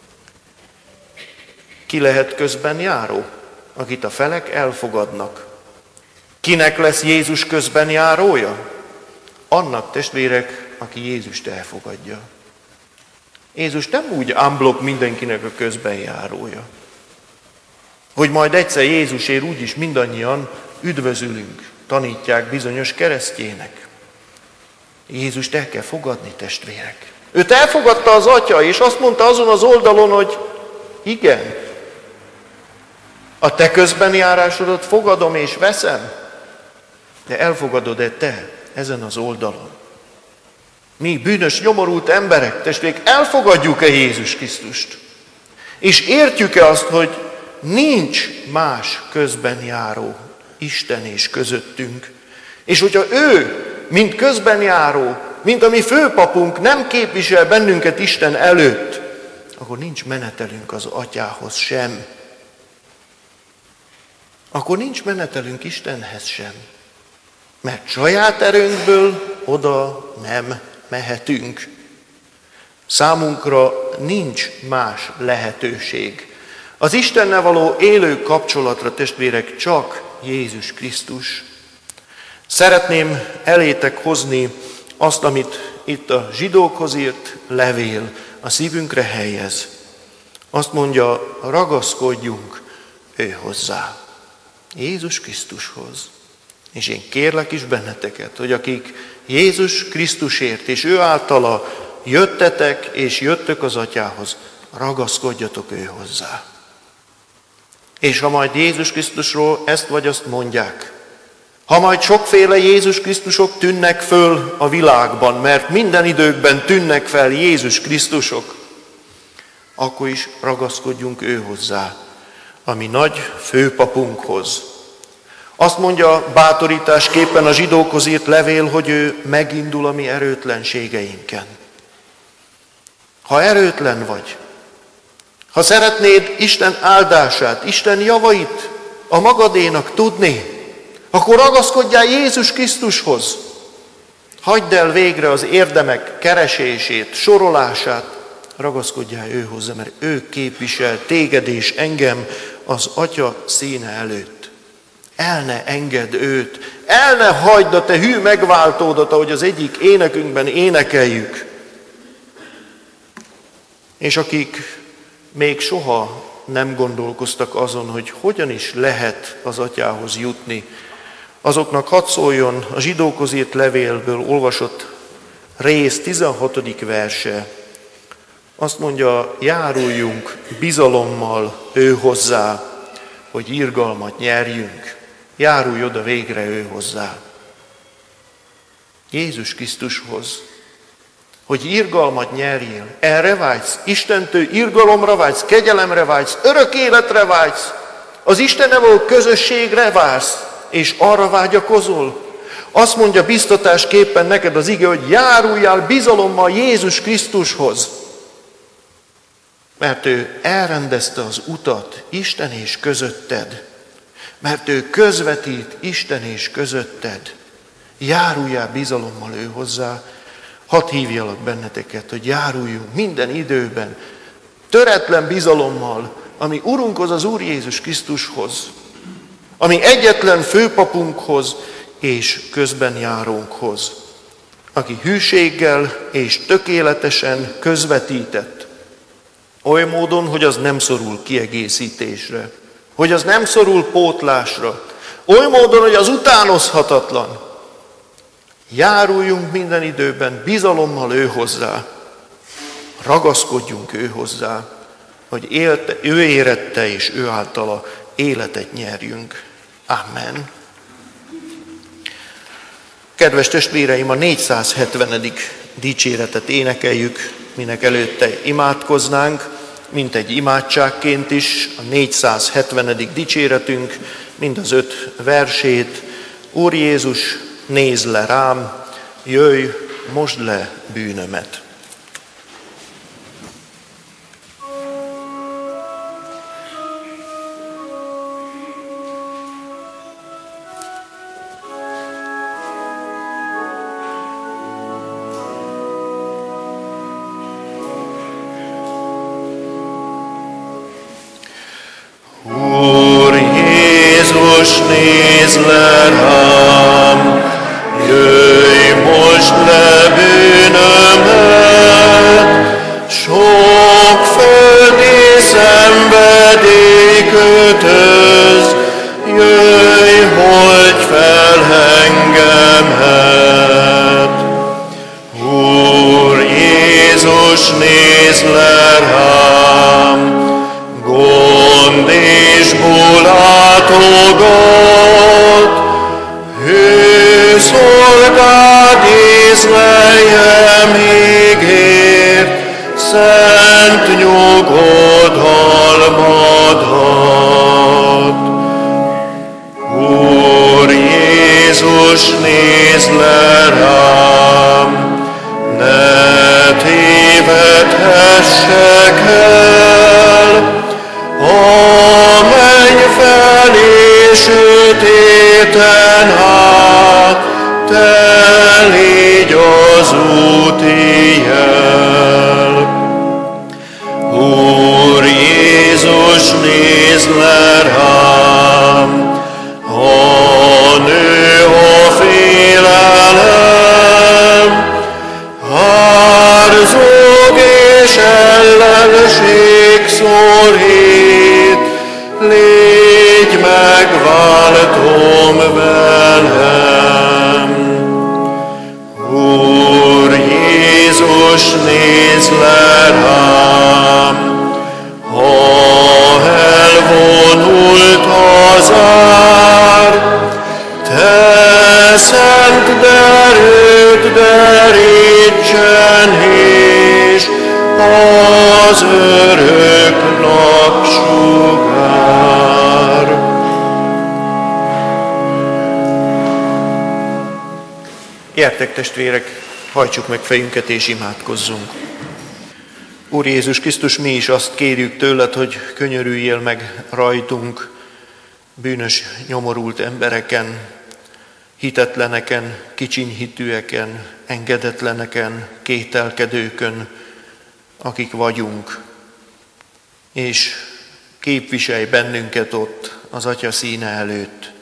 Ki lehet közbenjáró? Akit a felek elfogadnak. Kinek lesz Jézus közbenjárója? Annak, testvérek, aki Jézust elfogadja. Jézus nem úgy unblock mindenkinek a közbenjárója, hogy majd egyszer Jézusért úgyis mindannyian üdvözülünk, tanítják bizonyos keresztjének. Jézust el kell fogadni, testvérek. Őt elfogadta az Atya, és azt mondta azon az oldalon, hogy igen, a te közbenjárásodat fogadom és veszem, de elfogadod-e te ezen az oldalon? Mi bűnös, nyomorult emberek, testvérek, elfogadjuk-e Jézus Krisztust? És értjük-e azt, hogy nincs más közbenjáró Isten és közöttünk? És hogyha ő, mint közbenjáró, mint a mi főpapunk nem képvisel bennünket Isten előtt, akkor nincs menetelünk az Atyához sem. Akkor nincs menetelünk Istenhez sem. Mert saját erőnkből oda nem mehetünk. Számunkra nincs más lehetőség. Az Istennel való élő kapcsolatra, testvérek, csak Jézus Krisztus. Szeretném elétek hozni azt, amit itt a zsidókhoz írt levél a szívünkre helyez. Azt mondja, ragaszkodjunk ő hozzá, Jézus Krisztushoz. És én kérlek is benneteket, hogy akik Jézus Krisztusért és ő általa jöttetek és jöttök az Atyához, ragaszkodjatok ő hozzá. És ha majd Jézus Krisztusról ezt vagy azt mondják, ha majd sokféle Jézus Krisztusok tűnnek föl a világban, mert minden időkben tűnnek fel Jézus Krisztusok, akkor is ragaszkodjunk ő hozzá, a mi nagy főpapunkhoz. Azt mondja bátorításképpen a zsidókhoz írt levél, hogy ő megindul a mi erőtlenségeinken. Ha erőtlen vagy, ha szeretnéd Isten áldását, Isten javait a magadénak tudni, akkor ragaszkodjál Jézus Krisztushoz. Hagyd el végre az érdemek keresését, sorolását, ragaszkodjál ő hozzá, mert ő képvisel téged és engem az Atya színe előtt. El ne engedd őt, el ne hagyd a te hű megváltódat, ahogy az egyik énekünkben énekeljük. És akik még soha nem gondolkoztak azon, hogy hogyan is lehet az Atyához jutni, azoknak hadd szóljon a zsidókhoz írt levélből olvasott rész 16. verse. Azt mondja, járuljunk bizalommal ő hozzá, hogy irgalmat nyerjünk. Járulj oda végre ő hozzá. Jézus Krisztushoz, hogy irgalmat nyerjél. Erre vágysz, Istentől irgalomra vágysz, kegyelemre vágysz, örök életre vágysz, az Istennel való közösségre vársz, és arra vágyakozol. Azt mondja biztatásképpen neked az ige, hogy járuljál bizalommal Jézus Krisztushoz. Mert ő elrendezte az utat Isten és közötted. Mert ő közvetít Isten és közötted. Járuljál bizalommal ő hozzá. Hadd hívjalak benneteket, hogy járuljunk minden időben, töretlen bizalommal, ami Urunkhoz, az Úr Jézus Krisztushoz, ami egyetlen főpapunkhoz és közbenjárónkhoz, aki hűséggel és tökéletesen közvetített, oly módon, hogy az nem szorul kiegészítésre, hogy az nem szorul pótlásra, oly módon, hogy az utánozhatatlan. Járuljunk minden időben bizalommal ő hozzá, ragaszkodjunk ő hozzá, hogy ő érette és ő általa életet nyerjünk. Amen. Kedves testvéreim, a 470. dicséretet énekeljük, minek előtte imádkoznánk, mint egy imádságként is, a 470. dicséretünk, mind az 5 versét. Úr Jézus, nézz le rám, jöjj, mosd le bűnömet. nézz le rám, jöjj most le bűnömet, sok földi szenvedély kötöz, jöjj, holdj fel engemet. Úr Jézus, nézz le rám, gond és látogat, hű szolgád Izrael még ért, szent nyugodalmadat. Úr Jézus, nézz le rám, ne tévedhessek el, a menny felé sötéten át, te légy az úti jel. Úr Jézus, nézz le rám, ha nő a félelem, árzog és ellenség szorít, légy megváltom velem. Úr Jézus, nézz le rám, ha elvonult az ár, te szent derűd derítsen, és az örök napsugár. Gyertek, testvérek, hajtsuk meg fejünket és imádkozzunk. Úr Jézus Krisztus, mi is azt kérjük tőled, hogy könyörüljél meg rajtunk, bűnös, nyomorult embereken, hitetleneken, kicsinyhitűeken, engedetleneken, kételkedőkön, akik vagyunk, és képviselj bennünket ott az Atya színe előtt,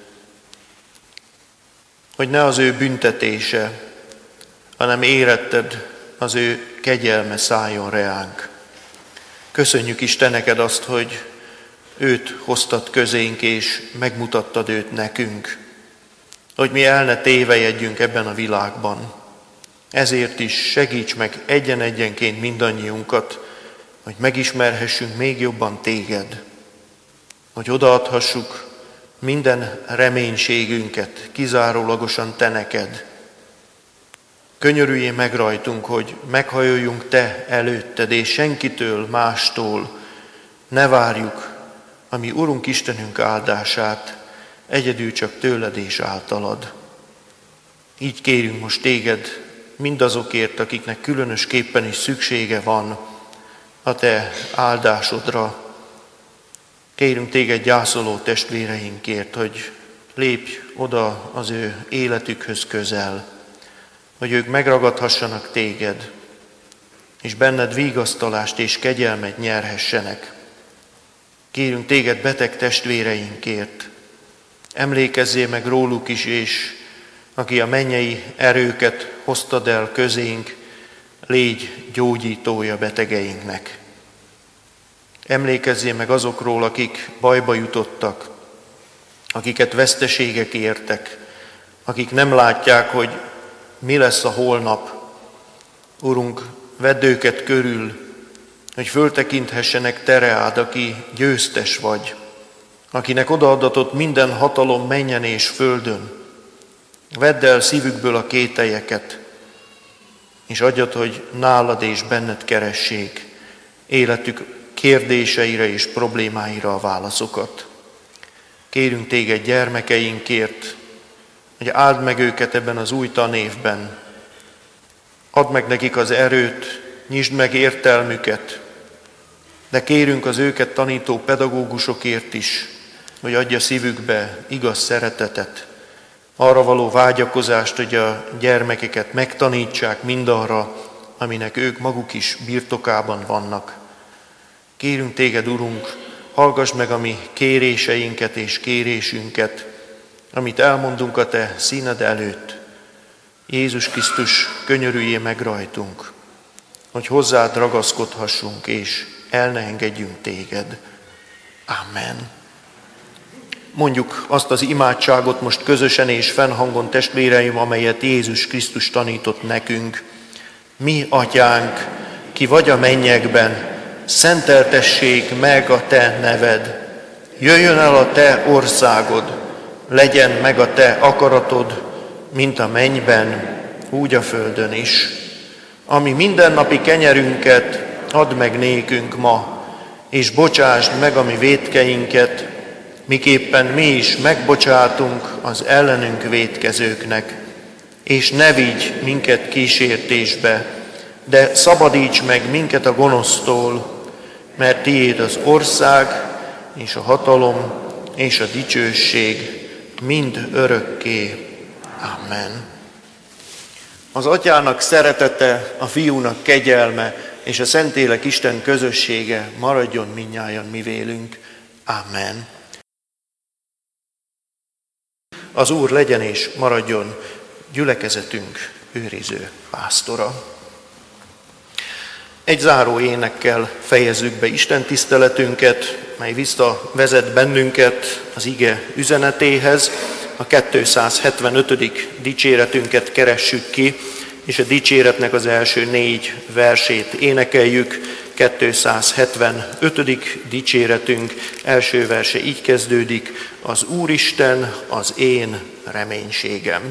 hogy ne az ő büntetése, hanem éretted az ő kegyelme szálljon reánk. Köszönjük is te neked azt, hogy őt hoztad közénk, és megmutattad őt nekünk, hogy mi el ne tévejedjünk ebben a világban. Ezért is segíts meg egyen-egyenként mindannyiunkat, hogy megismerhessünk még jobban téged, hogy odaadhassuk minden reménységünket kizárólagosan te neked. Könyörüljél meg rajtunk, hogy meghajoljunk te előtted, és senkitől mástól ne várjuk a mi Urunk Istenünk áldását, egyedül csak tőled és általad. Így kérünk most téged mindazokért, akiknek különösképpen is szüksége van a te áldásodra. Kérünk téged gyászoló testvéreinkért, hogy lépj oda az ő életükhöz közel, hogy ők megragadhassanak téged, és benned vigasztalást és kegyelmet nyerhessenek. Kérünk téged beteg testvéreinkért, emlékezzél meg róluk is, és aki a mennyei erőket hoztad el közénk, légy gyógyítója betegeinknek. Emlékezzél meg azokról, akik bajba jutottak, akiket veszteségek értek, akik nem látják, hogy mi lesz a holnap. Urunk, vedd őket körül, hogy föltekinthessenek te reád, aki győztes vagy, akinek odaadatott minden hatalom mennyen és földön. Vedd el szívükből a kételyeket, és adjad, hogy nálad és benned keressék életük kérdéseire és problémáira a válaszokat. Kérünk téged gyermekeinkért, hogy áld meg őket ebben az új tanévben. Add meg nekik az erőt, nyisd meg értelmüket, de kérünk az őket tanító pedagógusokért is, hogy adja szívükbe igaz szeretetet, arra való vágyakozást, hogy a gyermekeket megtanítsák mindarra, aminek ők maguk is birtokában vannak. Kérünk téged, Urunk, hallgass meg a mi kéréseinket és kérésünket, amit elmondunk a Te színed előtt. Jézus Krisztus, könyörüljél meg rajtunk, hogy hozzád ragaszkodhassunk, és el ne engedjünk Téged. Amen. Mondjuk azt az imádságot most közösen és fennhangon, testvéreim, amelyet Jézus Krisztus tanított nekünk. Mi, Atyánk, ki vagy a mennyekben, szenteltessék meg a Te neved. Jöjjön el a Te országod, legyen meg a Te akaratod, mint a mennyben, úgy a földön is. Ami mindennapi kenyerünket add meg nékünk ma, és bocsásd meg a mi vétkeinket, miképpen mi is megbocsátunk az ellenünk vétkezőknek. És ne vigy minket kísértésbe, de szabadíts meg minket a gonosztól, mert Tiéd az ország, és a hatalom, és a dicsőség mind örökké. Amen. Az Atyának szeretete, a Fiúnak kegyelme, és a Szentlélek Isten közössége maradjon mindnyájan mi vélünk. Amen. Az Úr legyen és maradjon gyülekezetünk őriző pásztora. Egy záró énekkel fejezzük be Isten tiszteletünket, mely visszavezet bennünket az ige üzenetéhez. A 275. dicséretünket keressük ki, és a dicséretnek az első 4 versét énekeljük. 275. dicséretünk első verse így kezdődik: az Úristen az én reménységem.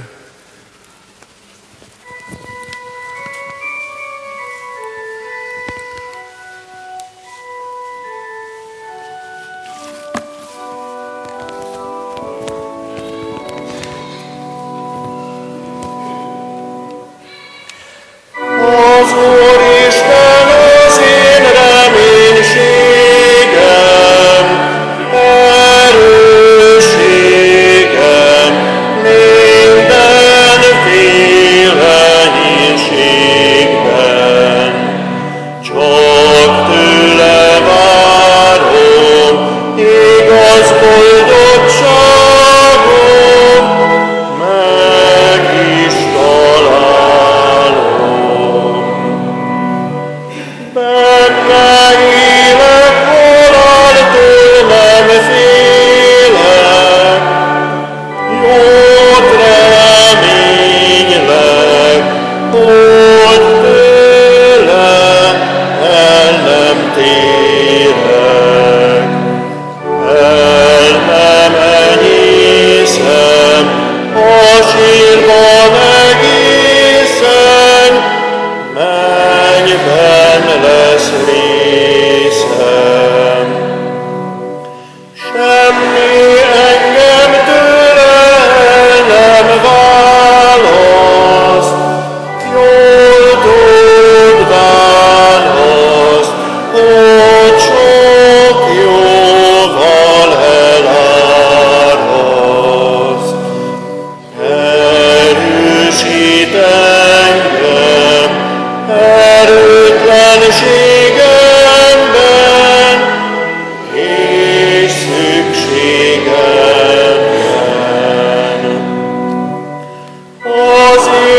Az